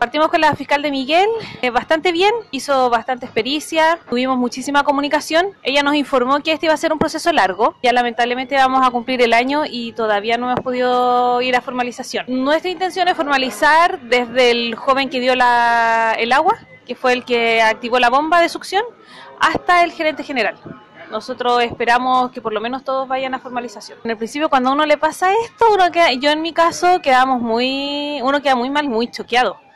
Partimos con la fiscal de Miguel, bastante bien, hizo bastantes pericias, tuvimos muchísima comunicación. Ella nos informó que este iba a ser un proceso largo, ya lamentablemente vamos a cumplir el año y todavía no hemos podido ir a formalización. Nuestra intención es formalizar desde el joven que dio el agua, que fue el que activó la bomba de succión, hasta el gerente general. Nosotros esperamos que por lo menos todos vayan a formalización. En el principio, cuando a uno le pasa esto, yo en mi caso uno queda muy mal, muy choqueado.